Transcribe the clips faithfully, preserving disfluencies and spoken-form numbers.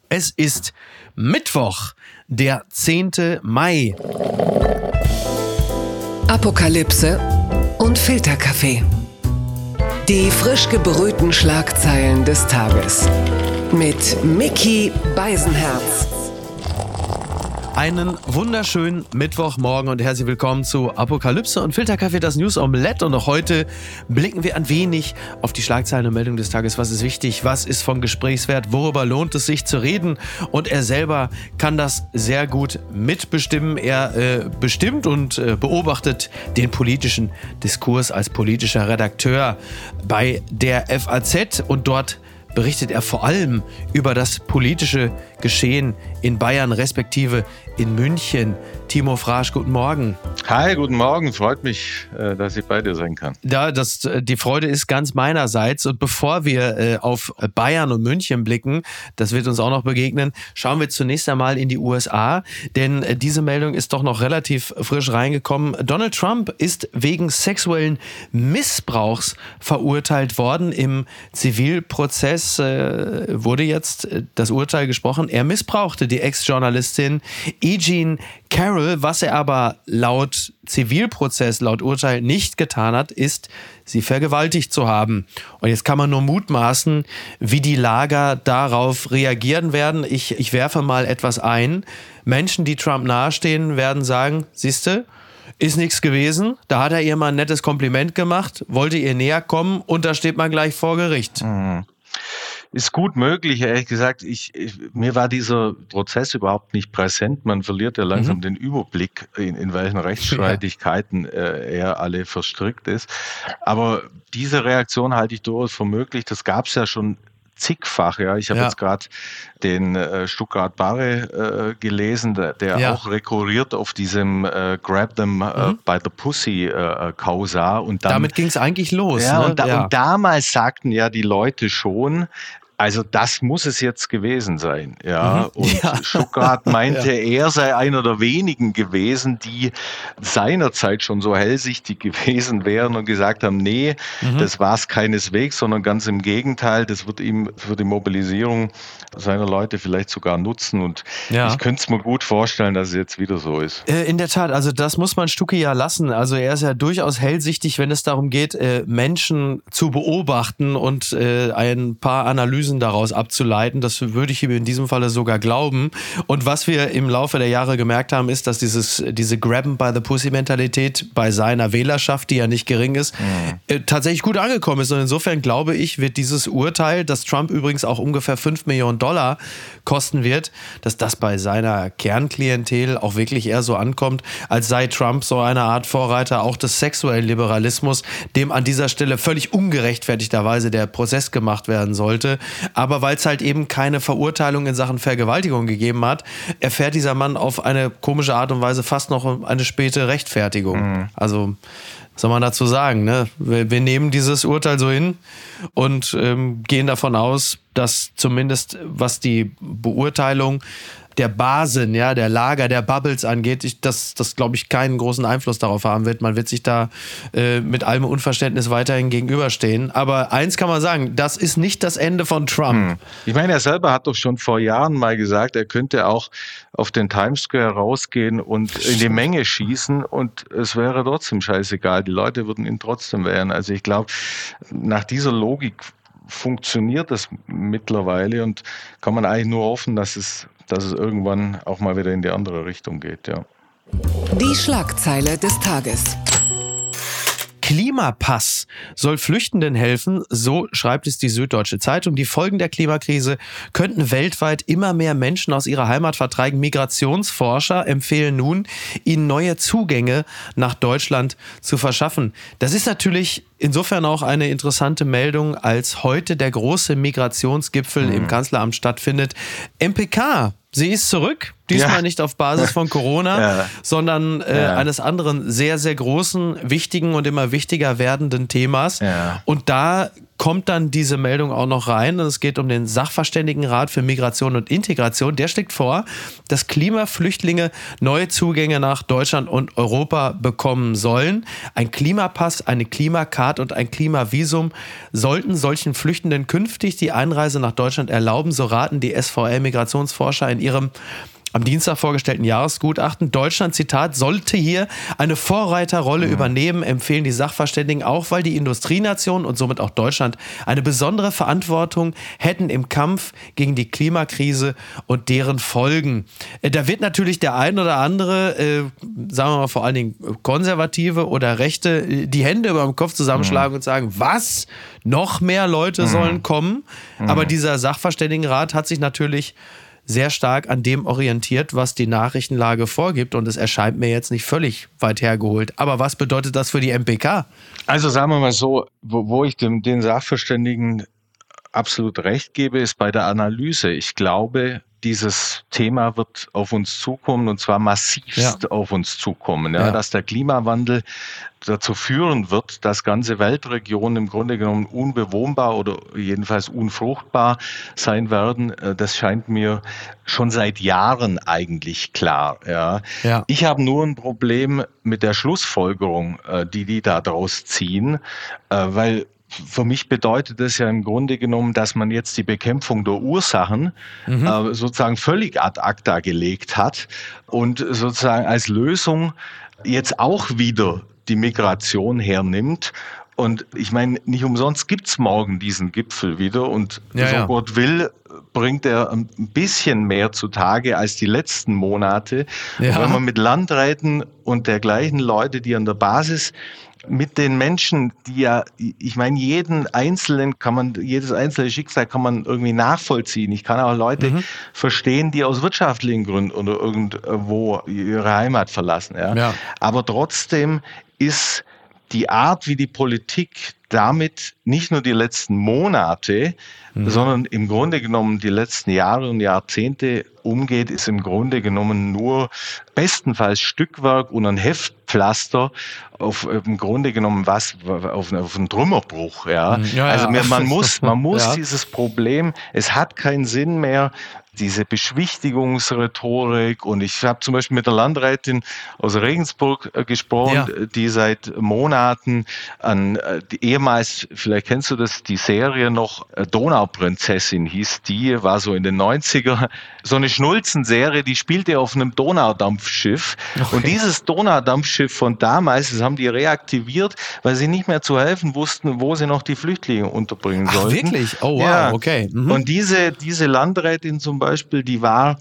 Es ist Mittwoch, der zehnte Mai. Apokalypse und Filterkaffee. Die frisch gebrühten Schlagzeilen des Tages. Mit Micky Beisenherz. Einen wunderschönen Mittwochmorgen und herzlich willkommen zu Apokalypse und Filterkaffee, das News Omelette. Und auch heute blicken wir ein wenig auf die Schlagzeilen und Meldungen des Tages. Was ist wichtig? Was ist von Gesprächswert? Worüber lohnt es sich zu reden? Und er selber kann das sehr gut mitbestimmen. Er äh, bestimmt und äh, beobachtet den politischen Diskurs als politischer Redakteur bei der F A Z und dort berichtet er vor allem über das politische Geschehen in Bayern respektive in München. Timo Frasch, guten Morgen. Hi, guten Morgen. Freut mich, dass ich bei dir sein kann. Ja, das, die Freude ist ganz meinerseits. Und bevor wir äh, auf Bayern und München blicken, das wird uns auch noch begegnen, schauen wir zunächst einmal in die U S A. Denn äh, diese Meldung ist doch noch relativ frisch reingekommen. Donald Trump ist wegen sexuellen Missbrauchs verurteilt worden. Im Zivilprozess äh, wurde jetzt äh, das Urteil gesprochen. Er missbrauchte die Ex-Journalistin E. Jean Carroll. Was er aber laut Zivilprozess, laut Urteil nicht getan hat, ist, sie vergewaltigt zu haben. Und jetzt kann man nur mutmaßen, wie die Lager darauf reagieren werden. Ich, ich werfe mal etwas ein. Menschen, die Trump nahestehen, werden sagen, siehste, ist nichts gewesen. Da hat er ihr mal ein nettes Kompliment gemacht, wollte ihr näher kommen und da steht man gleich vor Gericht. Mhm. Ist gut möglich, ehrlich gesagt. Ich, ich, mir war dieser Prozess überhaupt nicht präsent. Man verliert ja langsam mhm. den Überblick, in, in welchen Rechtsstreitigkeiten ja. äh, er alle verstrickt ist. Aber diese Reaktion halte ich durchaus für möglich. Das gab es ja schon zigfach. Ja. Ich habe ja. jetzt gerade den äh, Stuttgart Barre äh, gelesen, der, der ja. auch rekurriert auf diesem äh, Grab them mhm. äh, by the Pussy äh, Causa. Und dann, damit ging es eigentlich los. Ja, ne? und, da, ja. und damals sagten ja die Leute schon, also das muss es jetzt gewesen sein, ja. Mhm. Und ja. Stuttgart meinte, ja. er sei einer der wenigen gewesen, die seinerzeit schon so hellsichtig gewesen wären und gesagt haben, nee, mhm. das war es keineswegs, sondern ganz im Gegenteil, das wird ihm für die Mobilisierung seiner Leute vielleicht sogar nutzen. Und ja. ich könnte es mir gut vorstellen, dass es jetzt wieder so ist. In der Tat, also das muss man Stucki ja lassen. Also er ist ja durchaus hellsichtig, wenn es darum geht, Menschen zu beobachten und ein paar Analysen daraus abzuleiten. Das würde ich ihm in diesem Falle sogar glauben. Und was wir im Laufe der Jahre gemerkt haben, ist, dass dieses, diese Grabben-by-the-Pussy-Mentalität bei seiner Wählerschaft, die ja nicht gering ist, mhm. tatsächlich gut angekommen ist. Und insofern glaube ich, wird dieses Urteil, das Trump übrigens auch ungefähr fünf Millionen Dollar kosten wird, dass das bei seiner Kernklientel auch wirklich eher so ankommt, als sei Trump so eine Art Vorreiter auch des sexuellen Liberalismus, dem an dieser Stelle völlig ungerechtfertigterweise der Prozess gemacht werden sollte. Aber weil es halt eben keine Verurteilung in Sachen Vergewaltigung gegeben hat, erfährt dieser Mann auf eine komische Art und Weise fast noch eine späte Rechtfertigung. Mhm. Also, was soll man dazu sagen? Ne? Wir, wir nehmen dieses Urteil so hin und ähm, gehen davon aus, dass zumindest was die Beurteilung der Basen, ja, der Lager, der Bubbles angeht, ich, dass das, glaube ich, keinen großen Einfluss darauf haben wird. Man wird sich da äh, mit allem Unverständnis weiterhin gegenüberstehen. Aber eins kann man sagen, das ist nicht das Ende von Trump. Hm. Ich meine, er selber hat doch schon vor Jahren mal gesagt, er könnte auch auf den Times Square rausgehen und in die Menge schießen und es wäre trotzdem scheißegal. Die Leute würden ihn trotzdem wehren. Also ich glaube, nach dieser Logik funktioniert das mittlerweile und kann man eigentlich nur hoffen, dass es dass es irgendwann auch mal wieder in die andere Richtung geht, ja. Die Schlagzeile des Tages. Klimapass soll Flüchtenden helfen, so schreibt es die Süddeutsche Zeitung. Die Folgen der Klimakrise könnten weltweit immer mehr Menschen aus ihrer Heimat vertreiben. Migrationsforscher empfehlen nun, ihnen neue Zugänge nach Deutschland zu verschaffen. Das ist natürlich insofern auch eine interessante Meldung, als heute der große Migrationsgipfel mhm. im Kanzleramt stattfindet. M P K, sie ist zurück. Diesmal ja. nicht auf Basis von Corona, ja. sondern äh, ja. eines anderen sehr, sehr großen, wichtigen und immer wichtiger werdenden Themas. Ja. Und da kommt dann diese Meldung auch noch rein. Und es geht um den Sachverständigenrat für Migration und Integration. Der schlägt vor, dass Klimaflüchtlinge neue Zugänge nach Deutschland und Europa bekommen sollen. Ein Klimapass, eine Klimakarte und ein Klimavisum sollten solchen Flüchtenden künftig die Einreise nach Deutschland erlauben. So raten die S V L-Migrationsforscher in ihrem am Dienstag vorgestellten Jahresgutachten. Deutschland, Zitat, sollte hier eine Vorreiterrolle mhm. übernehmen, empfehlen die Sachverständigen, auch weil die Industrienation und somit auch Deutschland eine besondere Verantwortung hätten im Kampf gegen die Klimakrise und deren Folgen. Da wird natürlich der ein oder andere, äh, sagen wir mal vor allen Dingen Konservative oder Rechte, die Hände über dem Kopf zusammenschlagen mhm. und sagen, was? Noch mehr Leute mhm. sollen kommen? Mhm. Aber dieser Sachverständigenrat hat sich natürlich sehr stark an dem orientiert, was die Nachrichtenlage vorgibt. Und es erscheint mir jetzt nicht völlig weit hergeholt. Aber was bedeutet das für die M P K? Also sagen wir mal so, wo, wo ich dem, den Sachverständigen absolut recht gebe, ist bei der Analyse. Ich glaube, dieses Thema wird auf uns zukommen und zwar massivst ja. auf uns zukommen. Ja, ja. Dass der Klimawandel dazu führen wird, dass ganze Weltregionen im Grunde genommen unbewohnbar oder jedenfalls unfruchtbar sein werden, das scheint mir schon seit Jahren eigentlich klar. Ja. Ja. Ich habe nur ein Problem mit der Schlussfolgerung, die die da draus ziehen, weil für mich bedeutet das ja im Grunde genommen, dass man jetzt die Bekämpfung der Ursachen mhm. äh, sozusagen völlig ad acta gelegt hat und sozusagen als Lösung jetzt auch wieder die Migration hernimmt. Und ich meine, nicht umsonst gibt's morgen diesen Gipfel wieder und ja, so ja. Gott will, bringt er ein bisschen mehr zutage als die letzten Monate. Ja. Wenn man mit Landräten und dergleichen Leute, die an der Basis mit den Menschen, die ja, ich meine, jeden einzelnen kann man, jedes einzelne Schicksal kann man irgendwie nachvollziehen. Ich kann auch Leute mhm. verstehen, die aus wirtschaftlichen Gründen oder irgendwo ihre Heimat verlassen. Ja. Ja. Aber trotzdem ist die Art, wie die Politik damit nicht nur die letzten Monate, mhm. sondern im Grunde genommen die letzten Jahre und Jahrzehnte umgeht, ist im Grunde genommen nur bestenfalls Stückwerk und ein Heftpflaster auf im Grunde genommen was auf, auf einen Trümmerbruch. Ja, ja also ja. man muss, man muss ja. dieses Problem. Es hat keinen Sinn mehr. Diese Beschwichtigungsrhetorik und ich habe zum Beispiel mit der Landrätin aus Regensburg äh, gesprochen, ja. die seit Monaten an äh, die ehemals, vielleicht kennst du das, die Serie noch, äh, Donauprinzessin hieß die, war so in den neunziger, so eine Schnulzenserie, die spielte auf einem Donaudampfschiff okay. und dieses Donaudampfschiff von damals, das haben die reaktiviert, weil sie nicht mehr zu helfen wussten, wo sie noch die Flüchtlinge unterbringen Ach, sollten. Wirklich? Oh wow, ja. okay. Mhm. Und diese, diese Landrätin zum Beispiel, die war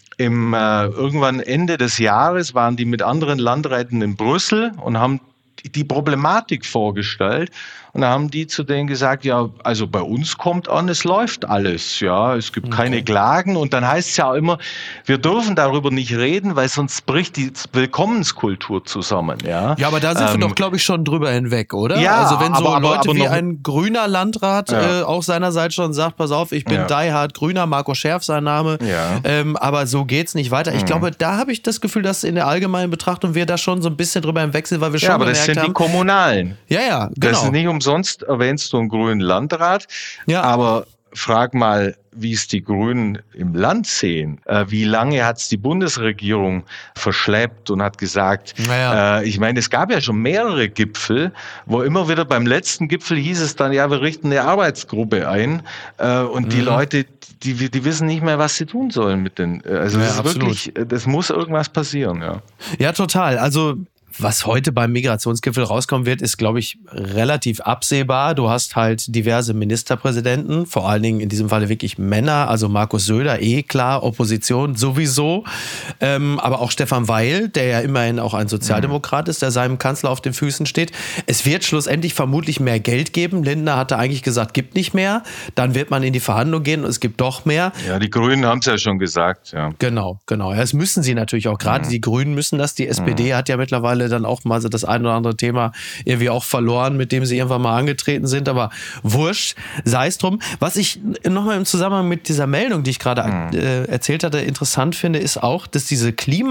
im äh, irgendwann Ende des Jahres, waren die mit anderen Landräten in Brüssel und haben die, die Problematik vorgestellt. Und da haben die zu denen gesagt, ja, also bei uns kommt an, es läuft alles, ja, es gibt okay. keine Klagen. Und dann heißt es ja auch immer, wir dürfen darüber nicht reden, weil sonst bricht die Willkommenskultur zusammen, ja. Ja, aber da sind ähm, wir doch, glaube ich, schon drüber hinweg, oder? Ja, also wenn so aber, aber, Leute aber wie noch, ein grüner Landrat ja. äh, auch seinerseits schon sagt, pass auf, ich bin ja. die hard Grüner, Marco Scherf sein Name, ja. ähm, aber so geht's nicht weiter. Ich mhm. glaube, da habe ich das Gefühl, dass in der allgemeinen Betrachtung wir da schon so ein bisschen drüber im Wechsel, weil wir schon ja, aber gemerkt haben. Das sind die Kommunalen. Ja, ja, genau. Das ist nicht umsonst erwähnst du einen grünen Landrat, ja. aber frag mal, wie es die Grünen im Land sehen. Äh, wie lange hat es die Bundesregierung verschleppt und hat gesagt, naja. äh, ich meine, es gab ja schon mehrere Gipfel, wo immer wieder beim letzten Gipfel hieß es dann, ja, wir richten eine Arbeitsgruppe ein äh, und mhm. die Leute, die, die wissen nicht mehr, was sie tun sollen mit den, also ja, das ist absolut. wirklich, das muss irgendwas passieren, ja. Ja, total. Also was heute beim Migrationsgipfel rauskommen wird, ist, glaube ich, relativ absehbar. Du hast halt diverse Ministerpräsidenten, vor allen Dingen in diesem Falle wirklich Männer, also Markus Söder, eh klar, Opposition sowieso, ähm, aber auch Stefan Weil, der ja immerhin auch ein Sozialdemokrat ist, der seinem Kanzler auf den Füßen steht. Es wird schlussendlich vermutlich mehr Geld geben. Lindner hatte eigentlich gesagt, gibt nicht mehr. Dann wird man in die Verhandlung gehen und es gibt doch mehr. Ja, die Grünen haben es ja schon gesagt. Ja. Genau, genau. Das müssen sie natürlich auch. Gerade mhm. die Grünen müssen das. Die S P D mhm. hat ja mittlerweile dann auch mal so das ein oder andere Thema irgendwie auch verloren, mit dem sie irgendwann mal angetreten sind, aber wurscht, sei es drum. Was ich nochmal im Zusammenhang mit dieser Meldung, die ich gerade mhm. äh, erzählt hatte, interessant finde, ist auch, dass diese Klima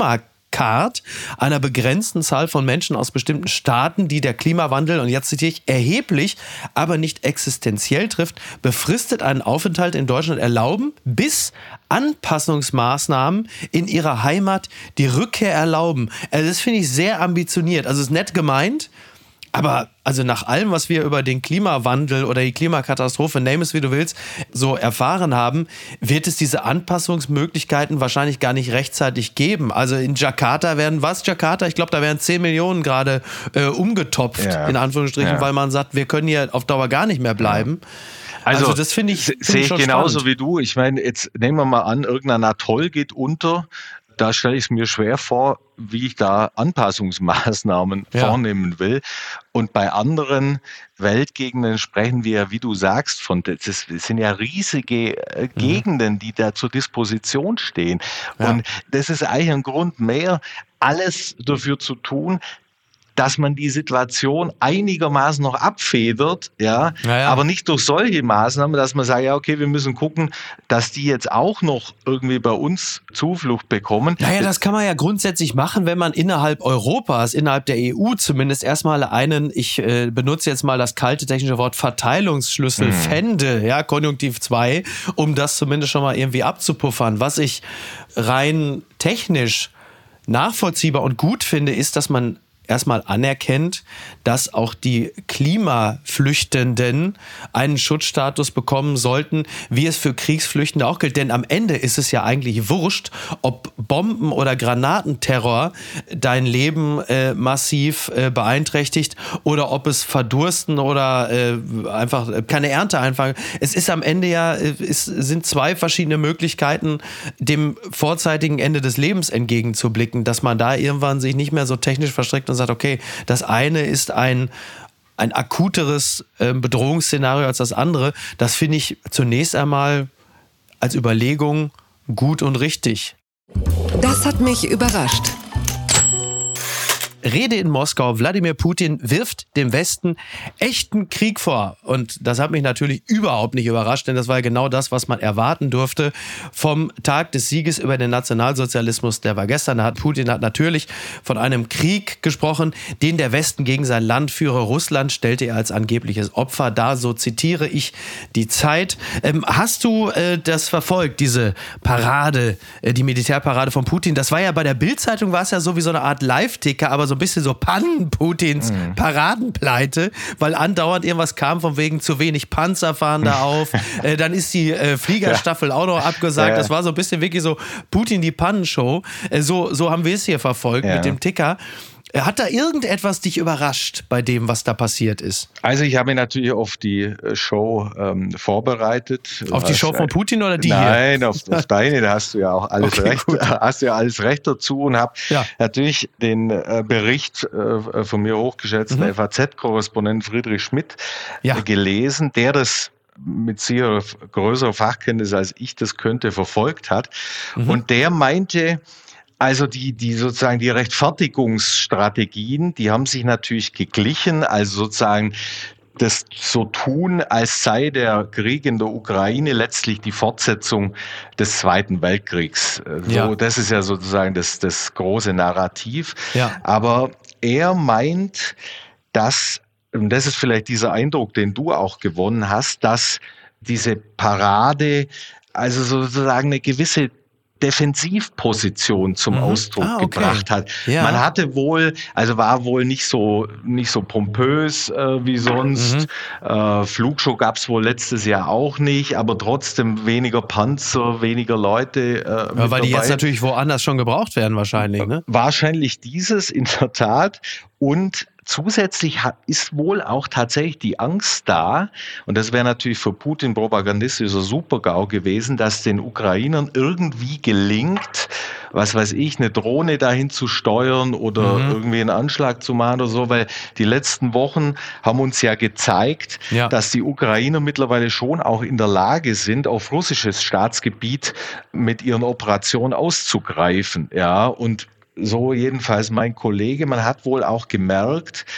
Card, einer begrenzten Zahl von Menschen aus bestimmten Staaten, die der Klimawandel, und jetzt zitiere ich, erheblich, aber nicht existenziell trifft, befristet einen Aufenthalt in Deutschland erlauben, bis Anpassungsmaßnahmen in ihrer Heimat die Rückkehr erlauben. Also das finde ich sehr ambitioniert. Also es ist nett gemeint, aber also nach allem, was wir über den Klimawandel oder die Klimakatastrophe, name es wie du willst, so erfahren haben, wird es diese Anpassungsmöglichkeiten wahrscheinlich gar nicht rechtzeitig geben. Also in Jakarta werden, was Jakarta? Ich glaube, da werden zehn Millionen gerade äh, umgetopft, ja. in Anführungsstrichen, ja. weil man sagt, wir können hier auf Dauer gar nicht mehr bleiben. Ja. Also, also das finde ich, find sehe ich, ich genauso spannend. Wie du. Ich meine, jetzt nehmen wir mal an, irgendein Atoll geht unter. Da stelle ich es mir schwer vor, wie ich da Anpassungsmaßnahmen ja. vornehmen will. Und bei anderen Weltgegenden sprechen wir, wie du sagst, von, das sind ja riesige Gegenden, die da zur Disposition stehen. Ja. Und das ist eigentlich ein Grund mehr, alles dafür zu tun, dass man die Situation einigermaßen noch abfedert, ja, ja, ja, aber nicht durch solche Maßnahmen, dass man sagt, ja, okay, wir müssen gucken, dass die jetzt auch noch irgendwie bei uns Zuflucht bekommen. Naja, das kann man ja grundsätzlich machen, wenn man innerhalb Europas, innerhalb der E U zumindest erstmal einen, ich äh, benutze jetzt mal das kalte technische Wort Verteilungsschlüssel hm. fände, ja, Konjunktiv zwei, um das zumindest schon mal irgendwie abzupuffern. Was ich rein technisch nachvollziehbar und gut finde, ist, dass man erstmal anerkennt, dass auch die Klimaflüchtenden einen Schutzstatus bekommen sollten, wie es für Kriegsflüchtende auch gilt. Denn am Ende ist es ja eigentlich wurscht, ob Bomben- oder Granatenterror dein Leben äh, massiv äh, beeinträchtigt oder ob es Verdursten oder äh, einfach keine Ernte einfangen. Es ist am Ende ja, es sind zwei verschiedene Möglichkeiten, dem vorzeitigen Ende des Lebens entgegenzublicken, dass man da irgendwann sich nicht mehr so technisch verstrickt und sagt, okay, das eine ist ein, ein akuteres äh, Bedrohungsszenario als das andere. Das finde ich zunächst einmal als Überlegung gut und richtig. Das hat mich überrascht. Rede in Moskau. Wladimir Putin wirft dem Westen echten Krieg vor. Und das hat mich natürlich überhaupt nicht überrascht, denn das war genau das, was man erwarten durfte vom Tag des Sieges über den Nationalsozialismus. Der war gestern. Da hat Putin hat natürlich von einem Krieg gesprochen, den der Westen gegen sein Land führe. Russland stellte er als angebliches Opfer dar. So zitiere ich die Zeit. Ähm, hast du äh, das verfolgt, diese Parade, äh, die Militärparade von Putin? Das war ja bei der Bild-Zeitung, war es ja so wie so eine Art Live-Ticker, aber so ein bisschen so Pannen-Putins mhm. Paradenpleite, weil andauernd irgendwas kam von wegen zu wenig Panzer fahren da auf. äh, dann ist die äh, Fliegerstaffel ja. auch noch abgesagt. Ja. Das war so ein bisschen wirklich so Putin die Pannenshow. Äh, so, so haben wir es hier verfolgt ja. mit dem Ticker. Hat da irgendetwas dich überrascht bei dem, was da passiert ist? Also ich habe mich natürlich auf die Show ähm, vorbereitet. Auf die Show von Putin oder die Nein, hier? auf, auf deine, da hast du ja auch alles okay, recht, hast du ja alles recht dazu und habe ja. natürlich den äh, Bericht äh, von mir hochgeschätzten mhm. F A Z-Korrespondent Friedrich Schmidt ja. äh, gelesen, der das mit sehr größerer Fachkenntnis als ich das könnte verfolgt hat. Mhm. Und der meinte, also die, die sozusagen die Rechtfertigungsstrategien, die haben sich natürlich geglichen, also sozusagen das so tun, als sei der Krieg in der Ukraine letztlich die Fortsetzung des Zweiten Weltkriegs. So, ja. Das ist ja sozusagen das, das große Narrativ. Ja. Aber er meint, dass, und das ist vielleicht dieser Eindruck, den du auch gewonnen hast, dass diese Parade also sozusagen eine gewisse Defensivposition zum mhm. Ausdruck ah, okay. gebracht hat. Ja. Man hatte wohl, also war wohl nicht so nicht so pompös äh, wie sonst. Mhm. Äh, Flugshow gab es wohl letztes Jahr auch nicht, aber trotzdem weniger Panzer, weniger Leute. Äh, ja, weil dabei. Die jetzt natürlich woanders schon gebraucht werden wahrscheinlich, ne? Wahrscheinlich dieses in der Tat. Und zusätzlich ist wohl auch tatsächlich die Angst da, und das wäre natürlich für Putin propagandistischer Super-GAU gewesen, dass den Ukrainern irgendwie gelingt, was weiß ich, eine Drohne dahin zu steuern oder mhm. irgendwie einen Anschlag zu machen oder so, weil die letzten Wochen haben uns ja gezeigt, ja. dass die Ukrainer mittlerweile schon auch in der Lage sind, auf russisches Staatsgebiet mit ihren Operationen auszugreifen, ja, und so jedenfalls mein Kollege, man hat wohl auch gemerkt,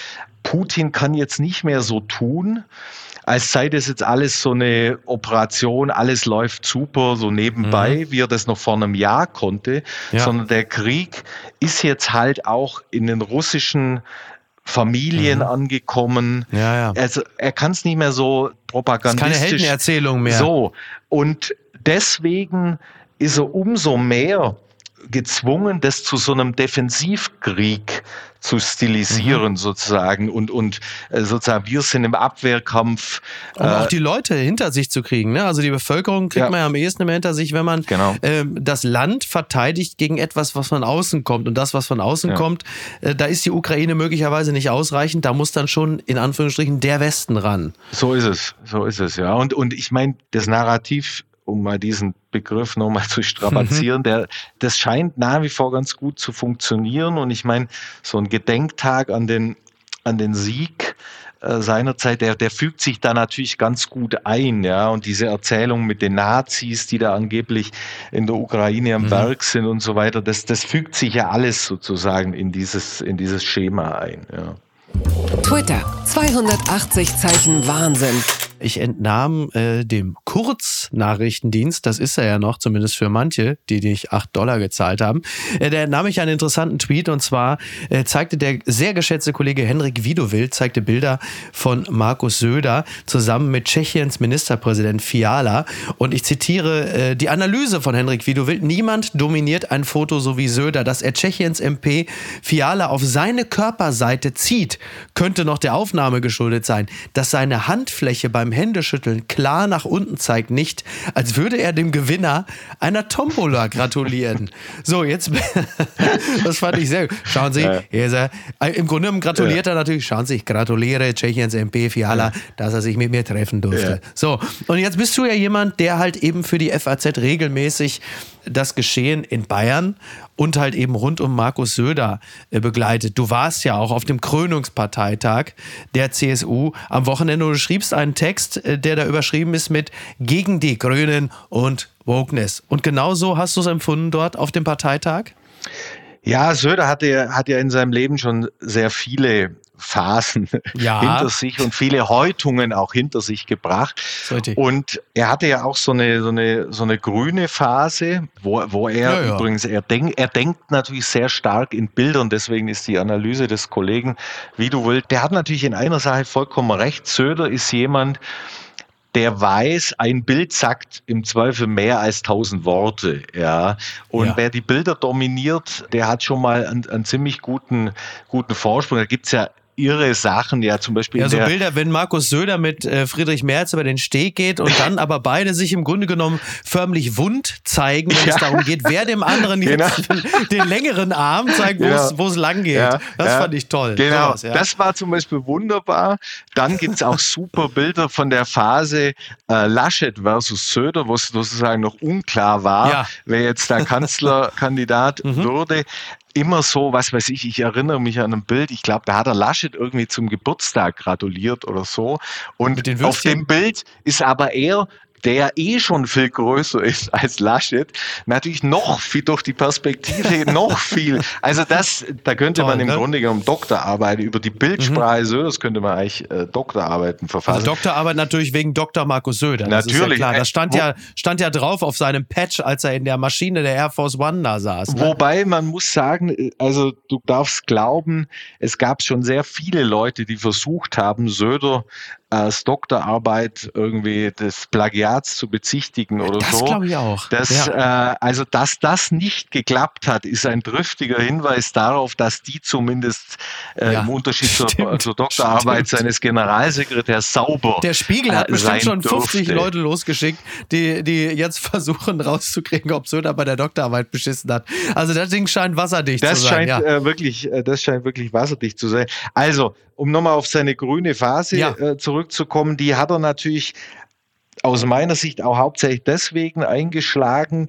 Putin kann jetzt nicht mehr so tun, als sei das jetzt alles so eine Operation, alles läuft super, so nebenbei, mhm. wie er das noch vor einem Jahr konnte, ja. sondern der Krieg ist jetzt halt auch in den russischen Familien mhm. angekommen. Ja, ja. Also er kann es nicht mehr so propagandistisch. Das ist keine Heldenerzählung mehr. So. Und deswegen ist er umso mehr gezwungen, das zu so einem Defensivkrieg zu stilisieren, mhm. sozusagen, und, und äh, sozusagen, wir sind im Abwehrkampf. Um äh, auch die Leute hinter sich zu kriegen, ne? Also die Bevölkerung kriegt ja. man ja am ehesten immer hinter sich, wenn man genau. äh, das Land verteidigt gegen etwas, was von außen kommt. Und das, was von außen ja. kommt, äh, da ist die Ukraine möglicherweise nicht ausreichend, da muss dann schon in Anführungsstrichen der Westen ran. So ist es, so ist es, ja. Und, und ich meine, das Narrativ, um mal diesen Begriff nochmal zu strapazieren, der, das scheint nach wie vor ganz gut zu funktionieren. Und ich meine, so ein Gedenktag an den, an den Sieg äh, seinerzeit, der, der fügt sich da natürlich ganz gut ein, ja. Und diese Erzählung mit den Nazis, die da angeblich in der Ukraine am mhm. Werk sind und so weiter, das, das fügt sich ja alles sozusagen in dieses, in dieses Schema ein, ja. Twitter, zweihundertachtzig Zeichen Wahnsinn. Ich entnahm äh, dem Kurznachrichtendienst, das ist er ja noch, zumindest für manche, die nicht acht Dollar gezahlt haben, äh, der entnahm ich einen interessanten Tweet, und zwar äh, zeigte der sehr geschätzte Kollege Henrik Widowild, zeigte Bilder von Markus Söder zusammen mit Tschechiens Ministerpräsident Fiala, und ich zitiere äh, die Analyse von Henrik Widowild: Niemand dominiert ein Foto so wie Söder. Dass er Tschechiens M P Fiala auf seine Körperseite zieht, könnte noch der Aufnahme geschuldet sein. Dass seine Handfläche beim Händeschütteln klar nach unten zeigt, nicht, als würde er dem Gewinner einer Tombola gratulieren. So, jetzt, das fand ich sehr gut. Schauen Sie, hier ist er. Im Grunde genommen gratuliert ja. er natürlich. Schauen Sie, ich gratuliere Tschechiens M P Fiala, ja. dass er sich mit mir treffen durfte. Ja. So, und jetzt bist du ja jemand, der halt eben für die F A Z regelmäßig das Geschehen in Bayern und halt eben rund um Markus Söder äh, begleitet. Du warst ja auch auf dem Krönungsparteitag der C S U am Wochenende. Du schriebst einen Text, äh, der da überschrieben ist mit "Gegen die Grünen und Wokeness". Und genau so hast du es empfunden dort auf dem Parteitag? Ja, Söder hatte, hat ja in seinem Leben schon sehr viele Phasen ja. hinter sich und viele Häutungen auch hinter sich gebracht. Sollte. Und er hatte ja auch so eine, so eine, so eine grüne Phase, wo, wo er ja, ja. übrigens, er, denk, er denkt natürlich sehr stark in Bildern, deswegen ist die Analyse des Kollegen Widowild, der hat natürlich in einer Sache vollkommen recht. Söder ist jemand, der weiß, ein Bild sagt im Zweifel mehr als tausend Worte, ja. Und ja. wer die Bilder dominiert, der hat schon mal einen, einen ziemlich guten, guten Vorsprung. Da gibt's ja irre Sachen, ja, zum Beispiel. Ja, so der Bilder, wenn Markus Söder mit äh, Friedrich Merz über den Steg geht und dann aber beide sich im Grunde genommen förmlich wund zeigen, wenn ja. es darum geht, wer dem anderen genau. jetzt den längeren Arm zeigt, wo es genau. lang geht. Ja. Das ja. fand ich toll. Genau, sowas, ja. das war zum Beispiel wunderbar. Dann gibt es auch super Bilder von der Phase äh, Laschet versus Söder, wo es sozusagen noch unklar war, ja. wer jetzt der Kanzlerkandidat mhm. würde. Immer so, was weiß ich, ich erinnere mich an ein Bild, ich glaube, da hat er Laschet irgendwie zum Geburtstag gratuliert oder so. Und auf dem Bild ist aber er, der eh schon viel größer ist als Laschet, natürlich noch viel durch die Perspektive noch viel. Also das, da könnte Toll, man im ne? Grunde genommen Doktorarbeit über die Bildsprache mhm. Söders könnte man eigentlich äh, Doktorarbeiten verfassen. Also Doktorarbeit natürlich wegen Doktor Markus Söder. Das natürlich. Ist ja klar. Das stand ja, stand ja drauf auf seinem Patch, als er in der Maschine der Air Force One da saß. Ne? Wobei man muss sagen, also du darfst glauben, es gab schon sehr viele Leute, die versucht haben, Söder als Doktorarbeit irgendwie des Plagiats zu bezichtigen oder das so. Das glaube ich auch. Das, ja. äh, also, dass das nicht geklappt hat, ist ein triftiger Hinweis darauf, dass die zumindest äh, ja. im Unterschied zur, zur Doktorarbeit stimmt. seines Generalsekretärs sauber Der Spiegel hat äh, bestimmt schon durfte. fünfzig Leute losgeschickt, die, die jetzt versuchen rauszukriegen, ob Söder bei der Doktorarbeit beschissen hat. Also das Ding scheint wasserdicht das zu sein. Scheint, ja. äh, wirklich, äh, das scheint wirklich wasserdicht zu sein. Also, um nochmal auf seine grüne Phase ja. äh, zurückzukommen, die hat er natürlich aus meiner Sicht auch hauptsächlich deswegen eingeschlagen,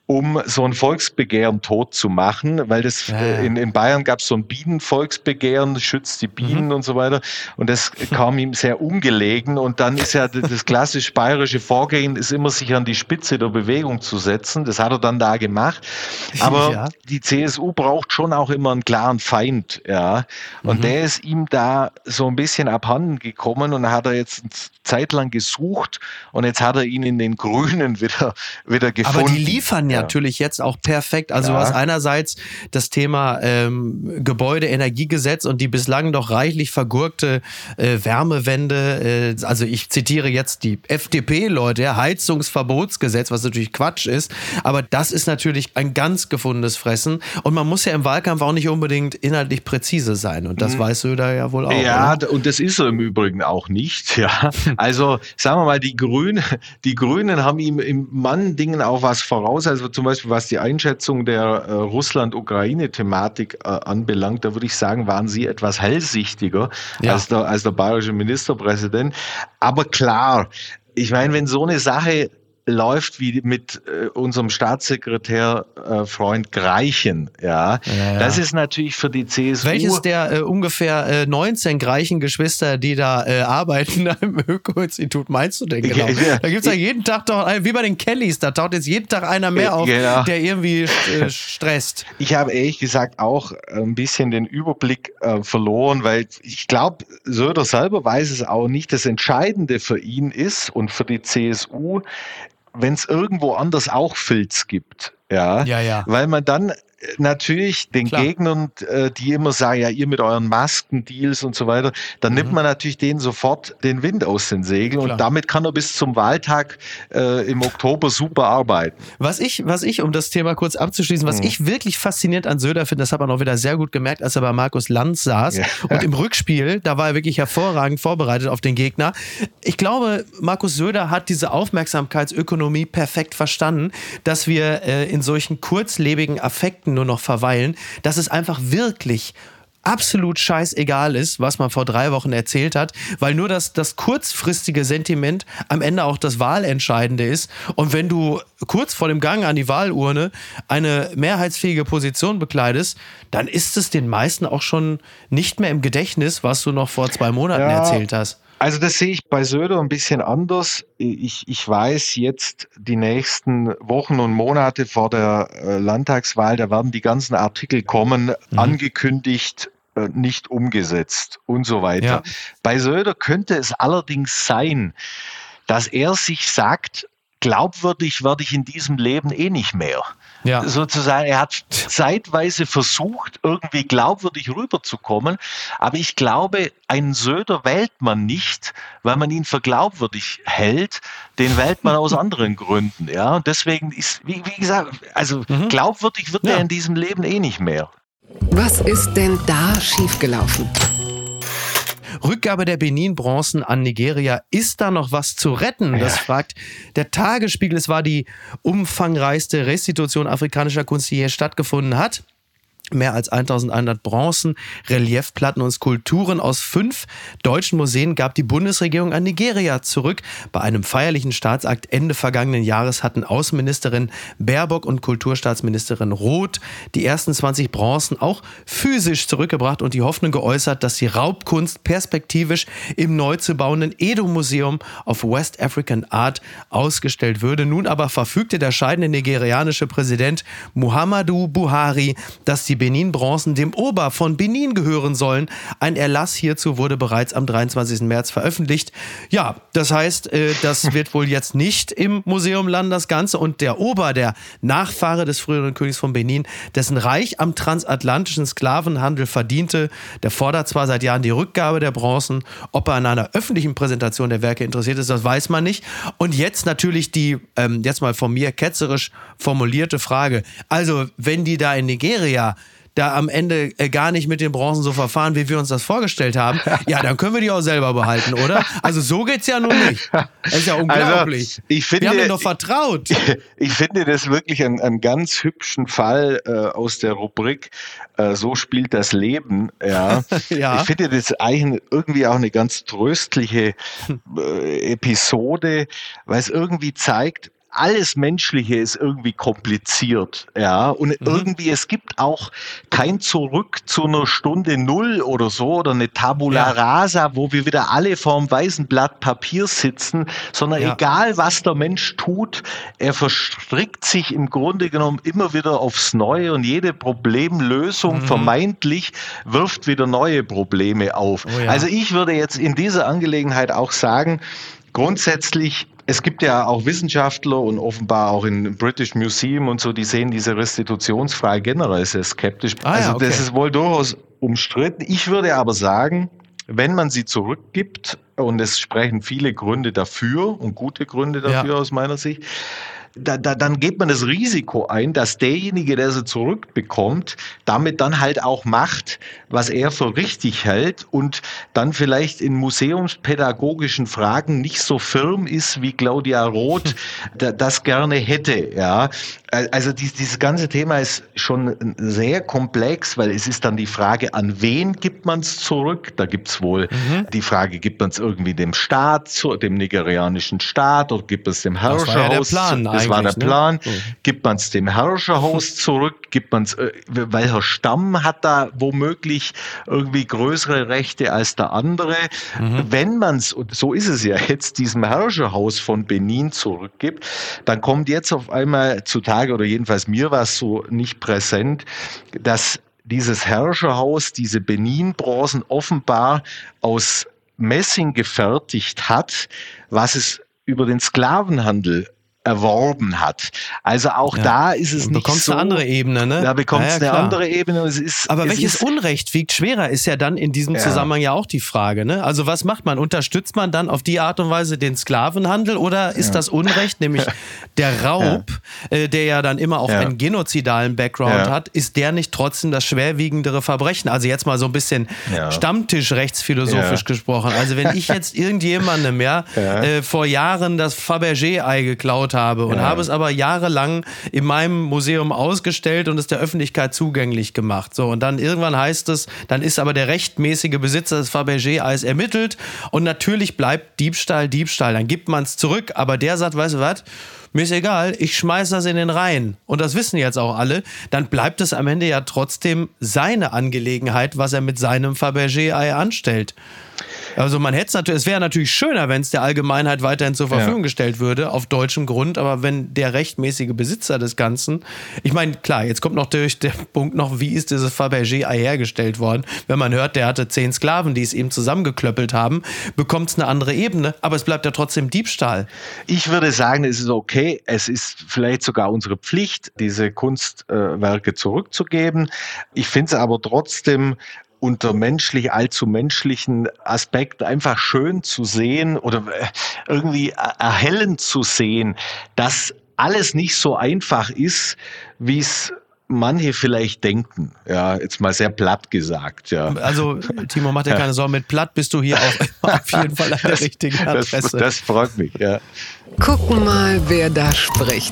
um so ein Volksbegehren tot zu machen, weil das Ja. äh, in, in Bayern gab es so ein Bienenvolksbegehren, schützt die Bienen Mhm. und so weiter, und das kam ihm sehr ungelegen, und dann ist ja das klassisch bayerische Vorgehen, ist immer sich an die Spitze der Bewegung zu setzen, das hat er dann da gemacht, aber Ja. die C S U braucht schon auch immer einen klaren Feind, ja, und Mhm. der ist ihm da so ein bisschen abhanden gekommen, und da hat er jetzt eine Zeit lang gesucht, und jetzt hat er ihn in den Grünen wieder, wieder gefunden. Aber die liefern ja natürlich jetzt auch perfekt. Also Ja. du hast einerseits das Thema ähm, Gebäude-Energiegesetz und die bislang doch reichlich vergurkte äh, Wärmewende. Äh, also ich zitiere jetzt die F D P-Leute, ja, Heizungsverbotsgesetz, was natürlich Quatsch ist. Aber das ist natürlich ein ganz gefundenes Fressen. Und man muss ja im Wahlkampf auch nicht unbedingt inhaltlich präzise sein. Und das Mhm. weiß Söder ja wohl auch. Ja, oder? und das ist er im Übrigen auch nicht. Ja, also sagen wir mal, die Grünen, die Grünen haben ihm in manchen Dingen auch was voraus. Also zum Beispiel was die Einschätzung der äh, Russland-Ukraine-Thematik äh, anbelangt, da würde ich sagen, waren sie etwas hellsichtiger Ja. als der als der bayerische Ministerpräsident. Aber klar, ich meine, wenn so eine Sache läuft wie mit äh, unserem Staatssekretär äh, Freund Greichen, ja, Ja, ja. das ist natürlich für die C S U. Welches der äh, ungefähr äh, neunzehn gleichen Geschwister, die da äh, arbeiten im Öko-Institut, meinst du denn genau? Ja, Da gibt es ja jeden Tag doch, ein- wie bei den Kellys, da taucht jetzt jeden Tag einer mehr auf, Genau. der irgendwie äh, stresst. Ich habe ehrlich gesagt auch ein bisschen den Überblick äh, verloren, weil ich glaube, Söder selber weiß es auch nicht. Das Entscheidende für ihn ist und für die C S U, wenn es irgendwo anders auch Filz gibt. Ja, Ja, ja. Weil man dann natürlich den Klar. Gegnern, äh, die immer sagen, ja, ihr mit euren Maskendeals und so weiter, dann nimmt man natürlich denen sofort den Wind aus den Segeln, Klar. und damit kann er bis zum Wahltag äh, im Oktober super arbeiten. Was ich, was ich, um das Thema kurz abzuschließen, was Mhm. ich wirklich faszinierend an Söder finde, das hat man auch wieder sehr gut gemerkt, als er bei Markus Lanz saß. Ja. Und im Rückspiel, da war er wirklich hervorragend vorbereitet auf den Gegner. Ich glaube, Markus Söder hat diese Aufmerksamkeitsökonomie perfekt verstanden, dass wir äh, in solchen kurzlebigen Affekten nur noch verweilen, dass es einfach wirklich absolut scheißegal ist, was man vor drei Wochen erzählt hat, weil nur das, das kurzfristige Sentiment am Ende auch das Wahlentscheidende ist. Und wenn du kurz vor dem Gang an die Wahlurne eine mehrheitsfähige Position bekleidest, dann ist es den meisten auch schon nicht mehr im Gedächtnis, was du noch vor zwei Monaten Ja. erzählt hast. Also das sehe ich bei Söder ein bisschen anders. Ich, ich weiß jetzt, die nächsten Wochen und Monate vor der äh, Landtagswahl, da werden die ganzen Artikel kommen, Mhm. angekündigt, äh, nicht umgesetzt und so weiter. Ja. Bei Söder könnte es allerdings sein, dass er sich sagt, glaubwürdig werde ich in diesem Leben eh nicht mehr. Ja. Sozusagen, er hat zeitweise versucht, irgendwie glaubwürdig rüberzukommen, aber ich glaube, einen Söder wählt man nicht, weil man ihn für glaubwürdig hält, den wählt man aus anderen Gründen, ja, und deswegen ist, wie, wie gesagt, also Mhm. glaubwürdig wird Ja. er in diesem Leben eh nicht mehr. Was ist denn da schiefgelaufen? Rückgabe der Benin-Bronzen an Nigeria. Ist da noch was zu retten? Das fragt der Tagesspiegel. Es war die umfangreichste Restitution afrikanischer Kunst, die hier stattgefunden hat. Mehr als eintausendeinhundert Bronzen, Reliefplatten und Skulpturen aus fünf deutschen Museen gab die Bundesregierung an Nigeria zurück. Bei einem feierlichen Staatsakt Ende vergangenen Jahres hatten Außenministerin Baerbock und Kulturstaatsministerin Roth die ersten zwanzig Bronzen auch physisch zurückgebracht und die Hoffnung geäußert, dass die Raubkunst perspektivisch im neu zu bauenden Edo-Museum of West African Art ausgestellt würde. Nun aber verfügte der scheidende nigerianische Präsident Muhammadu Buhari, dass die Benin-Bronzen dem Ober von Benin gehören sollen. Ein Erlass hierzu wurde bereits am dreiundzwanzigsten März veröffentlicht. Ja, das heißt, äh, das wird wohl jetzt nicht im Museum landen, das Ganze. Und der Ober, der Nachfahre des früheren Königs von Benin, dessen Reich am transatlantischen Sklavenhandel verdiente, der fordert zwar seit Jahren die Rückgabe der Bronzen. Ob er an einer öffentlichen Präsentation der Werke interessiert ist, das weiß man nicht. Und jetzt natürlich die, ähm, jetzt mal von mir ketzerisch formulierte Frage. Also, wenn die da in Nigeria da am Ende äh, gar nicht mit den Bronzen so verfahren, wie wir uns das vorgestellt haben, ja, dann können wir die auch selber behalten, oder? Also so geht's ja nun nicht. Das ist ja unglaublich. Also, ich finde, wir haben denen doch vertraut. Ich finde das wirklich einen, einen ganz hübschen Fall äh, aus der Rubrik äh, So spielt das Leben. Ja. Ja. Ich finde das eigentlich irgendwie auch eine ganz tröstliche äh, Episode, weil es irgendwie zeigt, alles Menschliche ist irgendwie kompliziert, ja, und mhm. irgendwie, es gibt auch kein Zurück zu einer Stunde Null oder so, oder eine Tabula ja. rasa, wo wir wieder alle vorm weißen Blatt Papier sitzen, sondern ja. egal, was der Mensch tut, er verstrickt sich im Grunde genommen immer wieder aufs Neue und jede Problemlösung mhm. vermeintlich wirft wieder neue Probleme auf. Oh ja. Also ich würde jetzt in dieser Angelegenheit auch sagen, grundsätzlich, es gibt ja auch Wissenschaftler und offenbar auch im British Museum und so, die sehen diese Restitutionsfrage generell sehr skeptisch. Ah, also ja, okay. Das ist wohl durchaus umstritten. Ich würde aber sagen, wenn man sie zurückgibt, und es sprechen viele Gründe dafür und gute Gründe dafür ja. aus meiner Sicht, Da, da, dann geht man das Risiko ein, dass derjenige, der sie zurückbekommt, damit dann halt auch macht, was er für richtig hält und dann vielleicht in museumspädagogischen Fragen nicht so firm ist, wie Claudia Roth das gerne hätte. Ja, also dies, dieses ganze Thema ist schon sehr komplex, weil es ist dann die Frage, an wen gibt man es zurück? Da gibt es wohl mhm. die Frage, gibt man es irgendwie dem Staat, dem nigerianischen Staat, oder gibt es dem Herrscherhaus? Das war der Plan. Ne? Gibt man es dem Herrscherhaus zurück? Gibt man es, äh, welcher Stamm hat da womöglich irgendwie größere Rechte als der andere? Mhm. Wenn man es, und so ist es ja jetzt, diesem Herrscherhaus von Benin zurückgibt, dann kommt jetzt auf einmal zutage, oder jedenfalls mir war es so nicht präsent, dass dieses Herrscherhaus diese Benin-Bronzen offenbar aus Messing gefertigt hat, was es über den Sklavenhandel erworben hat. Also auch ja. da ist es nicht bekommst so. eine andere Ebene, ne? Da bekommst du ja, ja, eine andere Ebene. Es ist, Aber es welches ist, Unrecht wiegt schwerer, ist ja dann in diesem ja. Zusammenhang ja auch die Frage, ne? Also was macht man? Unterstützt man dann auf die Art und Weise den Sklavenhandel oder ist ja. das Unrecht, nämlich der Raub, ja. Äh, der ja dann immer auch ja. einen genozidalen Background ja. hat, ist der nicht trotzdem das schwerwiegendere Verbrechen? Also jetzt mal so ein bisschen ja. Stammtisch-rechtsphilosophisch ja. gesprochen. Also wenn ich jetzt irgendjemandem ja, ja. Äh, vor Jahren das Fabergé-Ei geklaut habe und ja. habe es aber jahrelang in meinem Museum ausgestellt und es der Öffentlichkeit zugänglich gemacht. So, und dann irgendwann heißt es, dann ist aber der rechtmäßige Besitzer des Fabergé-Eis ermittelt und natürlich bleibt Diebstahl Diebstahl. Dann gibt man es zurück, aber der sagt, weißt du was, mir ist egal, ich schmeiß das in den Rhein. Und das wissen jetzt auch alle. Dann bleibt es am Ende ja trotzdem seine Angelegenheit, was er mit seinem Fabergé-Ei anstellt. Also man hätte es natürlich, es wäre natürlich schöner, wenn es der Allgemeinheit weiterhin zur Verfügung ja. gestellt würde, auf deutschem Grund, aber wenn der rechtmäßige Besitzer des Ganzen, ich meine, klar, jetzt kommt noch durch der Punkt noch, wie ist dieses Fabergé-Ei hergestellt worden? Wenn man hört, der hatte zehn Sklaven, die es ihm zusammengeklöppelt haben, bekommt es eine andere Ebene, aber es bleibt ja trotzdem Diebstahl. Ich würde sagen, es ist okay, es ist vielleicht sogar unsere Pflicht, diese Kunstwerke zurückzugeben. Ich finde es aber trotzdem unter menschlich, allzu menschlichen Aspekt einfach schön zu sehen oder irgendwie erhellend zu sehen, dass alles nicht so einfach ist, wie es manche vielleicht denken. Ja, jetzt mal sehr platt gesagt. Ja. Also, Timo, mach dir keine Sorgen, mit platt bist du hier auf, auf jeden Fall an der das, richtigen Adresse. Das, das freut mich, ja. Gucken mal, wer da spricht.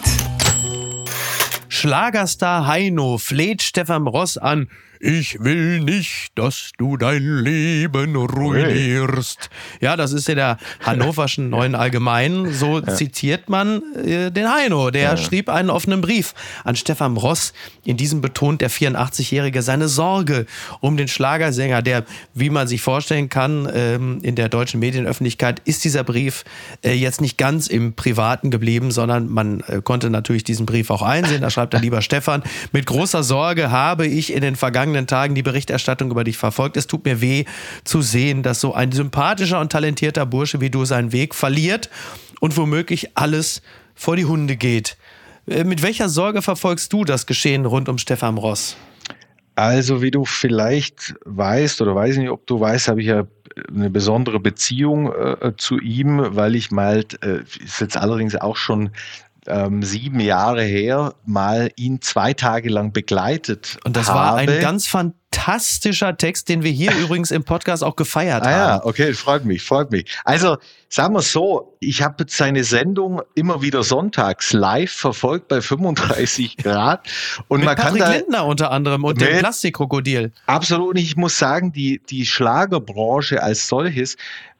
Schlagerstar Heino fleht Stefan Ross an. Ich will nicht, dass du dein Leben ruinierst. Ja, das ist in der hannoverschen Neuen Allgemeinen. So ja. zitiert man äh, den Heino. Der ja. schrieb einen offenen Brief an Stefan Ross. In diesem betont der vierundachtzigjährige seine Sorge um den Schlagersänger, der, wie man sich vorstellen kann, ähm, in der deutschen Medienöffentlichkeit ist dieser Brief äh, jetzt nicht ganz im Privaten geblieben, sondern man äh, konnte natürlich diesen Brief auch einsehen. Da schreibt er: Lieber Stefan, mit großer Sorge habe ich in den vergangenen Tagen die Berichterstattung über dich verfolgt. Es tut mir weh zu sehen, dass so ein sympathischer und talentierter Bursche wie du seinen Weg verliert und womöglich alles vor die Hunde geht. Mit welcher Sorge verfolgst du das Geschehen rund um Stefan Ross? Also, wie du vielleicht weißt oder weiß nicht, ob du weißt, habe ich ja eine besondere Beziehung äh, zu ihm, weil ich mal, äh, ist jetzt allerdings auch schon Ähm, sieben Jahre her, mal ihn zwei Tage lang begleitet Und das habe. war ein ganz fantastischer Text, den wir hier übrigens im Podcast auch gefeiert ah, haben. Ja, okay, freut mich, freut mich. Also, sagen wir so, ich habe seine Sendung immer wieder sonntags live verfolgt bei fünfunddreißig Grad. Und mit man Patrick kann da, Lindner unter anderem und dem Plastikkrokodil. Absolut nicht. Ich muss sagen, die, die Schlagerbranche als solches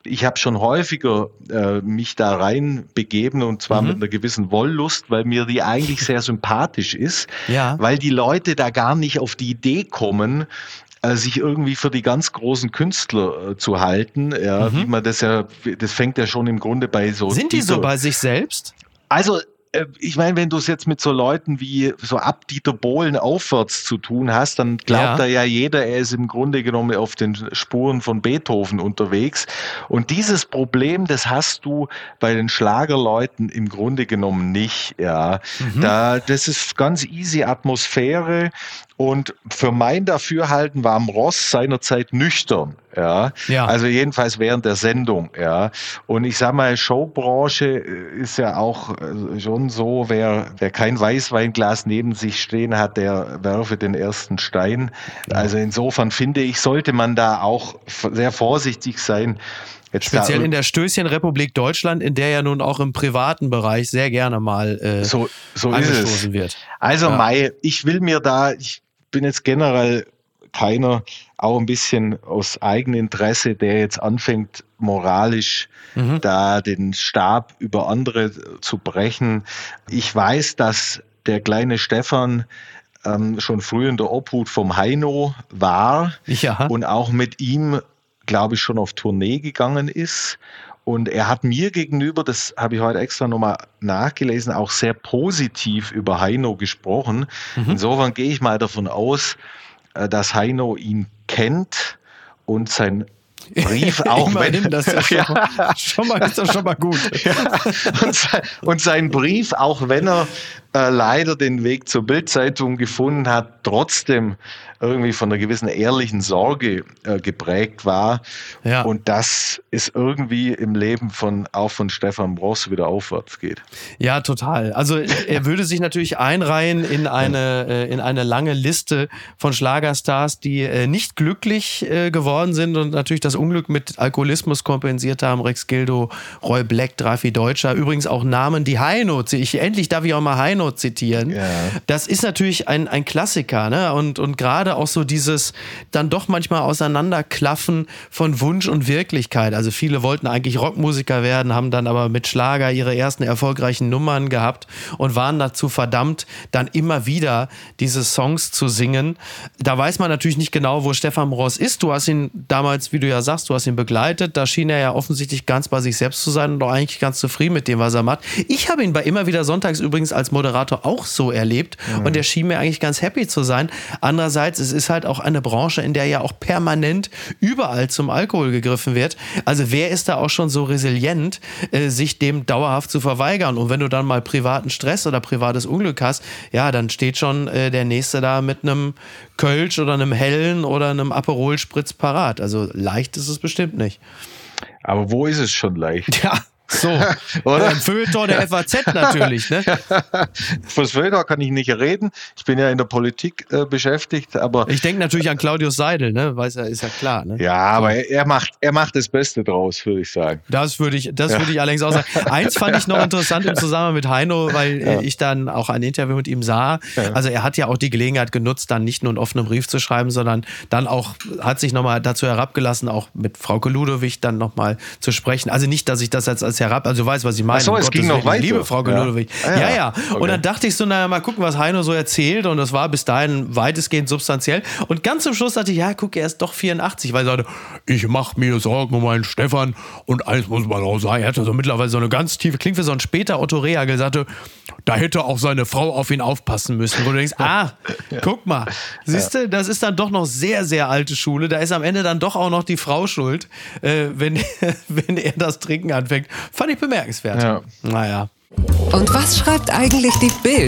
Ich habe schon häufiger äh, mich da rein begeben und zwar mhm. mit einer gewissen Wollust, weil mir die eigentlich sehr sympathisch ist, ja. weil die Leute da gar nicht auf die Idee kommen, äh, sich irgendwie für die ganz großen Künstler äh, zu halten. Ja, mhm. wie man das ja, das fängt ja schon im Grunde bei so. Sind die so bei sich selbst? Also ich meine, wenn du es jetzt mit so Leuten wie so ab Dieter Bohlen aufwärts zu tun hast, dann glaubt ja. da ja jeder, er ist im Grunde genommen auf den Spuren von Beethoven unterwegs. Und dieses Problem, das hast du bei den Schlagerleuten im Grunde genommen nicht. Ja, mhm. da, das ist ganz easy Atmosphäre. Und für mein Dafürhalten war Ross seinerzeit nüchtern, ja? ja. Also jedenfalls während der Sendung, ja. Und ich sag mal, Showbranche ist ja auch schon so, wer, wer kein Weißweinglas neben sich stehen hat, der werfe den ersten Stein. Ja. Also insofern finde ich, sollte man da auch sehr vorsichtig sein. Jetzt Speziell in der Stößchenrepublik Deutschland, in der ja nun auch im privaten Bereich sehr gerne mal äh, so, so angestoßen ist es. wird. Also ja. Mai, ich will mir da, ich bin jetzt generell keiner, auch ein bisschen aus Eigeninteresse, der jetzt anfängt, moralisch mhm. da den Stab über andere zu brechen. Ich weiß, dass der kleine Stefan ähm, schon früh in der Obhut vom Heino war ja. und auch mit ihm, glaube ich, schon auf Tournee gegangen ist. Und er hat mir gegenüber, das habe ich heute extra nochmal nachgelesen, auch sehr positiv über Heino gesprochen. Mhm. Insofern gehe ich mal davon aus, dass Heino ihn kennt und sein Brief auch Immerhin, wenn das ist ja schon, mal, schon mal ist das schon mal gut. Ja. Und, sein, und sein Brief, auch wenn er äh, leider den Weg zur Bild-Zeitung gefunden hat, trotzdem irgendwie von einer gewissen ehrlichen Sorge äh, geprägt war. Ja. Und dass es irgendwie im Leben von auch von Stefan Bross wieder aufwärts geht. Ja, total. Also er würde sich natürlich einreihen in eine, äh, in eine lange Liste von Schlagerstars, die äh, nicht glücklich äh, geworden sind und natürlich das Unglück mit Alkoholismus kompensiert haben. Rex Gildo, Roy Black, Drafi Deutscher. Übrigens auch Namen, die Heino, ich, endlich darf ich auch mal Heino zitieren. Ja. Das ist natürlich ein, ein Klassiker, ne? Und, und gerade auch so dieses dann doch manchmal Auseinanderklaffen von Wunsch und Wirklichkeit. Also viele wollten eigentlich Rockmusiker werden, haben dann aber mit Schlager ihre ersten erfolgreichen Nummern gehabt und waren dazu verdammt, dann immer wieder diese Songs zu singen. Da weiß man natürlich nicht genau, wo Stefan Bross ist. Du hast ihn damals, wie du ja sagst, du hast ihn begleitet. Da schien er ja offensichtlich ganz bei sich selbst zu sein und auch eigentlich ganz zufrieden mit dem, was er macht. Ich habe ihn bei Immer wieder sonntags übrigens als Moderator auch so erlebt mhm. und er schien mir eigentlich ganz happy zu sein. Andererseits, es ist halt auch eine Branche, in der ja auch permanent überall zum Alkohol gegriffen wird. Also wer ist da auch schon so resilient, äh, sich dem dauerhaft zu verweigern? Und wenn du dann mal privaten Stress oder privates Unglück hast, ja, dann steht schon äh, der Nächste da mit einem Kölsch oder einem Hellen oder einem Aperol Spritz parat. Also leicht ist es bestimmt nicht. Aber wo ist es schon leicht? Ja. So, oder ein Feuilleton der F A Z natürlich, ne? Fürs Feuilleton kann ich nicht reden. Ich bin ja in der Politik äh, beschäftigt, aber ich denke natürlich an Claudius Seidel, ne? Weiß ja, ist ja klar, ne? Ja, aber er, er macht, er macht das Beste draus, würde ich sagen. Das würde ich, das ja. würde ich allerdings auch sagen. Eins fand ich noch interessant im Zusammenhang mit Heino, weil ja. ich dann auch ein Interview mit ihm sah. Ja. Also er hat ja auch die Gelegenheit genutzt, dann nicht nur einen offenen Brief zu schreiben, sondern dann auch hat sich nochmal dazu herabgelassen, auch mit Frauke Ludowig dann nochmal zu sprechen. Also nicht, dass ich das jetzt als herab, also du weißt, was ich meine. Ach so, es ging noch weiter. Liebe Frau ja. Ludowig. Ah, ja, ja. ja. Okay. Und dann dachte ich so, naja, mal gucken, was Heino so erzählt. Und das war bis dahin weitestgehend substanziell. Und ganz zum Schluss dachte ich, ja, guck, er ist doch vierundachtzig, weil er sagte, ich mache mir Sorgen um meinen Stefan. Und eins muss man auch sagen, er hatte so mittlerweile so eine ganz tiefe, klingt wie so ein später Otto Rehagel, sagte, da hätte auch seine Frau auf ihn aufpassen müssen. Wo du denkst, ah, ja. guck mal, siehst du, das ist dann doch noch sehr, sehr alte Schule. Da ist am Ende dann doch auch noch die Frau schuld, äh, wenn, wenn er das Trinken anfängt. Fand ich bemerkenswert. Ja. Naja. Und was schreibt eigentlich die Bild?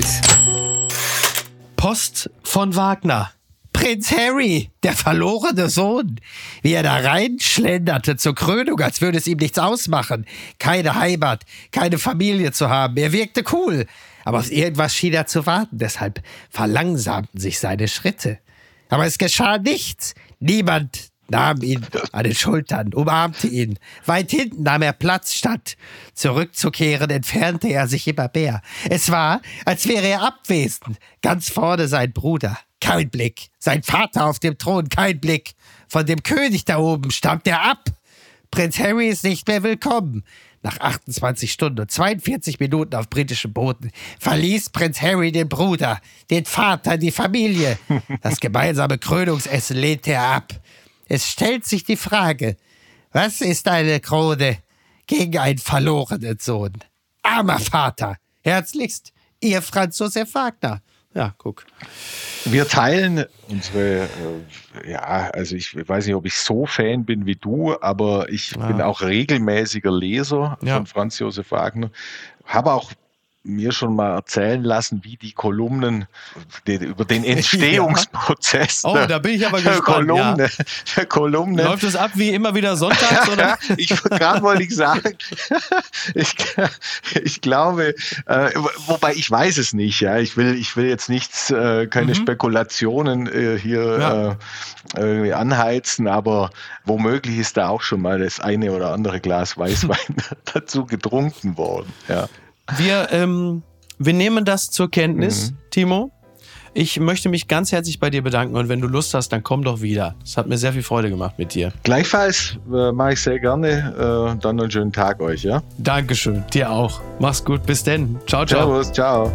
Post von Wagner. Prinz Harry, der verlorene Sohn, wie er da reinschlenderte zur Krönung, als würde es ihm nichts ausmachen, keine Heimat, keine Familie zu haben. Er wirkte cool, aber auf irgendwas schien er zu warten, deshalb verlangsamten sich seine Schritte. Aber es geschah nichts. Niemand nahm ihn an den Schultern, umarmte ihn. Weit hinten nahm er Platz, statt zurückzukehren, entfernte er sich immer mehr. Es war, als wäre er abwesend. Ganz vorne sein Bruder. Kein Blick. Sein Vater auf dem Thron. Kein Blick. Von dem König da oben stammt er ab. Prinz Harry ist nicht mehr willkommen. Nach achtundzwanzig Stunden und zweiundvierzig Minuten auf britischem Boden verließ Prinz Harry den Bruder, den Vater, die Familie. Das gemeinsame Krönungsessen lehnte er ab. Es stellt sich die Frage, was ist eine Krone gegen einen verlorenen Sohn? Armer Vater, herzlichst, Ihr Franz Josef Wagner. Ja, guck. Wir teilen unsere, äh, ja, also ich weiß nicht, ob ich so Fan bin wie du, aber ich ja. bin auch regelmäßiger Leser ja. von Franz Josef Wagner. Habe auch mir schon mal erzählen lassen, wie die Kolumnen die, über den Entstehungsprozess. Ja. Oh, da bin ich aber gespannt. Kolumne, ja. Kolumne. Läuft es ab wie immer wieder sonntags, oder? ich gerade wollte ich sagen, ich, ich glaube, äh, wobei ich weiß es nicht, ja. Ich will, ich will jetzt nichts, äh, keine mhm. Spekulationen äh, hier ja. äh, irgendwie anheizen, aber womöglich ist da auch schon mal das eine oder andere Glas Weißwein dazu getrunken worden, ja. Wir, ähm, wir nehmen das zur Kenntnis, mhm. Timo. Ich möchte mich ganz herzlich bei dir bedanken und wenn du Lust hast, dann komm doch wieder. Es hat mir sehr viel Freude gemacht mit dir. Gleichfalls äh, mache ich sehr gerne. Äh, dann einen schönen Tag euch, ja? Dankeschön, dir auch. Mach's gut, bis denn. Ciao, ciao. Servus, ciao.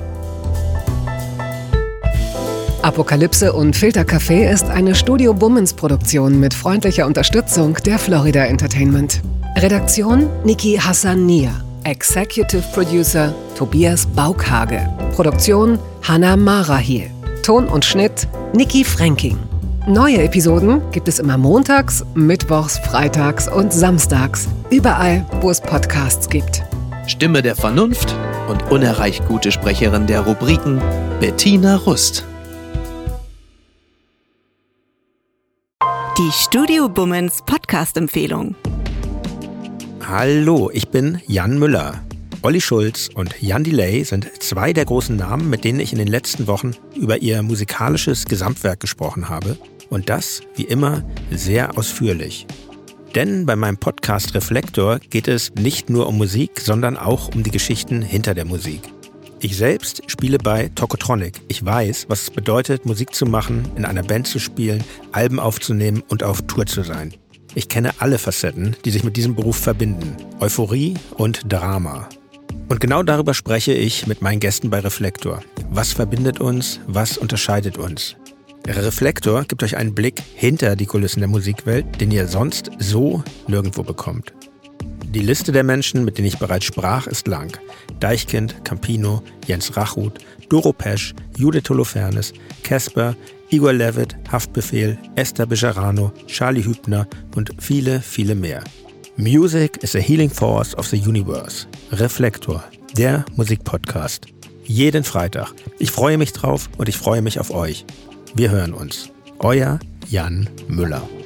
Apokalypse und Filtercafé ist eine Studio Bummens Produktion mit freundlicher Unterstützung der Florida Entertainment. Redaktion Niki Hassania. Executive Producer Tobias Baukhage. Produktion Hannah Marahiel. Ton und Schnitt Niki Fränking. Neue Episoden gibt es immer montags, mittwochs, freitags und samstags. Überall, wo es Podcasts gibt. Stimme der Vernunft und unerreicht gute Sprecherin der Rubriken Bettina Rust. Die Studio Bummens Podcast-Empfehlung. Hallo, ich bin Jan Müller. Olli Schulz und Jan Delay sind zwei der großen Namen, mit denen ich in den letzten Wochen über ihr musikalisches Gesamtwerk gesprochen habe. Und das, wie immer, sehr ausführlich. Denn bei meinem Podcast Reflektor geht es nicht nur um Musik, sondern auch um die Geschichten hinter der Musik. Ich selbst spiele bei Tokotronic. Ich weiß, was es bedeutet, Musik zu machen, in einer Band zu spielen, Alben aufzunehmen und auf Tour zu sein. Ich kenne alle Facetten, die sich mit diesem Beruf verbinden. Euphorie und Drama. Und genau darüber spreche ich mit meinen Gästen bei Reflektor. Was verbindet uns? Was unterscheidet uns? Reflektor gibt euch einen Blick hinter die Kulissen der Musikwelt, den ihr sonst so nirgendwo bekommt. Die Liste der Menschen, mit denen ich bereits sprach, ist lang. Deichkind, Campino, Jens Rachut, Doro Pesch, Judith Holofernes, Casper, Igor Levit, Haftbefehl, Esther Bejarano, Charlie Hübner und viele, viele mehr. Music is a healing force of the universe. Reflektor, der Musikpodcast. Jeden Freitag. Ich freue mich drauf und ich freue mich auf euch. Wir hören uns. Euer Jan Müller.